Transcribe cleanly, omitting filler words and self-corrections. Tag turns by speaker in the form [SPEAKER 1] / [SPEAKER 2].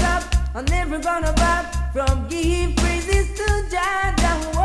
[SPEAKER 1] stop, I'm never gonna back from give praises to Jah.